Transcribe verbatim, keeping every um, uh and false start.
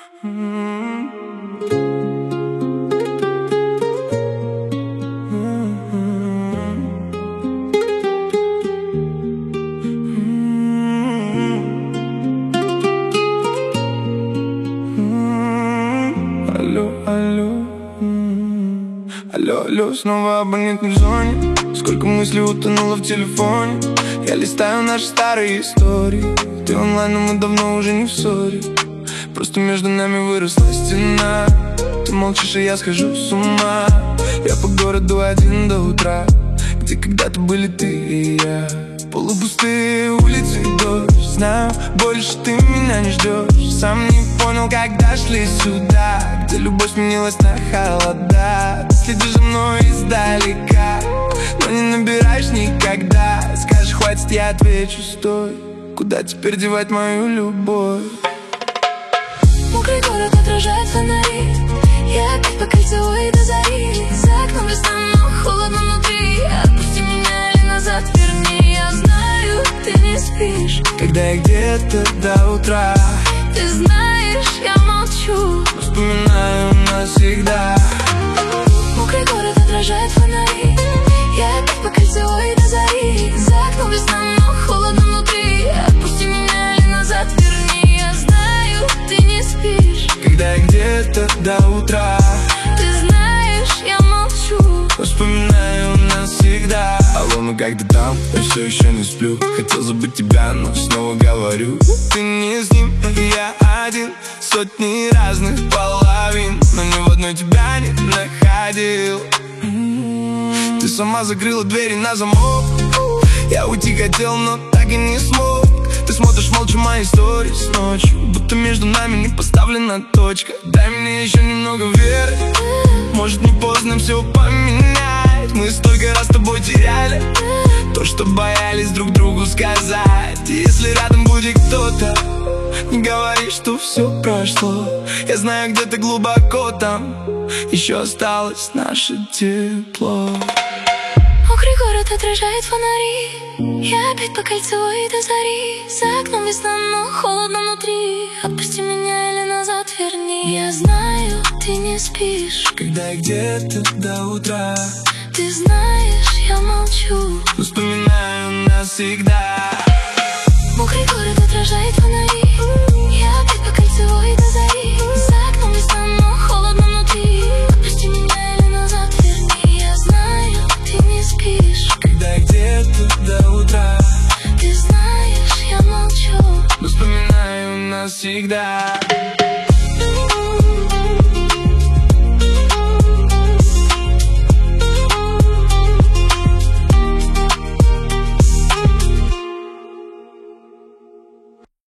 Алло, алло, алло, алло, снова абонентный в зоне. Сколько мыслей утонуло в телефоне. Я листаю наши старые истории. Ты онлайн, но мы давно уже не в ссоре. Просто между нами выросла стена. Ты молчишь, и я схожу с ума. Я по городу один до утра, где когда-то были ты и я. Полупустые улицы, дождь. Знаю, больше ты меня не ждешь. Сам не понял, когда шли сюда, где любовь сменилась на холода. Ты следишь за мной издалека, но не набираешь никогда. Скажешь, хватит, я отвечу, стой. Куда теперь девать мою любовь? Мокрый город отражает фонари. Я опять по кольцевой до зари. За окном весна, но холодно внутри. Отпусти меня или назад верни. Я знаю, ты не спишь, когда я где-то до утра. Ты знаешь, я молчу, но вспоминаю навсегда. Мокрый город отражает фонари. Я опять по кольцевой до зари. За окном весна, но холодно внутри. Отпусти меня или назад верни. Я знаю, ты не спишь, когда я где-то до утра. Ты знаешь, я молчу, вспоминаю навсегда. Алло, ну как ты там? Я все еще не сплю. Хотел забыть тебя, но снова говорю. Ты не с ним, я один. Сотни разных половин, но ни в одной тебя не находил. Ты сама закрыла двери на замок. Я уйти хотел, но так и не смог. Ты смотришь молча мои сторис ночью, будто между нами не поставлена точка. Дай мне еще немного веры, может не поздно все поменять. Мы столько раз с тобой теряли то, что боялись друг другу сказать. И если рядом будет кто-то, не говори, что все прошло. Я знаю, где-то глубоко там еще осталось наше тепло. Мокрый город отражает фонари. Я опять по кольцевой до зари. За окном весна, но холодно внутри. Отпусти меня или назад верни. Я знаю, ты не спишь, когда я где-то до утра. Ты знаешь, я молчу, вспоминаю навсегда. Мокрый город отражает фонари. Я опять по кольцевой до зари. За окном весна, но холодно внутри. Отпусти меня или назад верни. Я знаю, ты не спишь, когда я где-то до утра. Ты знаешь, я молчу, вспоминаю навсегда.